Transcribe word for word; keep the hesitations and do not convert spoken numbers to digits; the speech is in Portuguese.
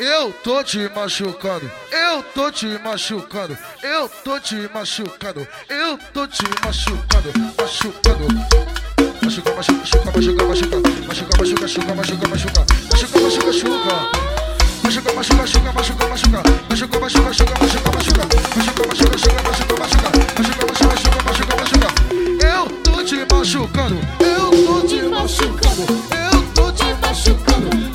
Eu tô te machucando, eu tô te machucando, eu tô te machucando, eu tô te machucando, machucando. Machuca, machuca, machuca, machuca, machuca, machuca, machuca, machuca, machuca, machuca, machuca, machuca, machuca. Machuca, machuca, machuca, machuca, machuca, machuca, machuca, machuca, machuca, machuca, machuca, machuca, machuca, machuca, machuca, machuca, machuca, machuca, machuca. Eu tô te machucando, eu tô te machucando, eu tô te machucando.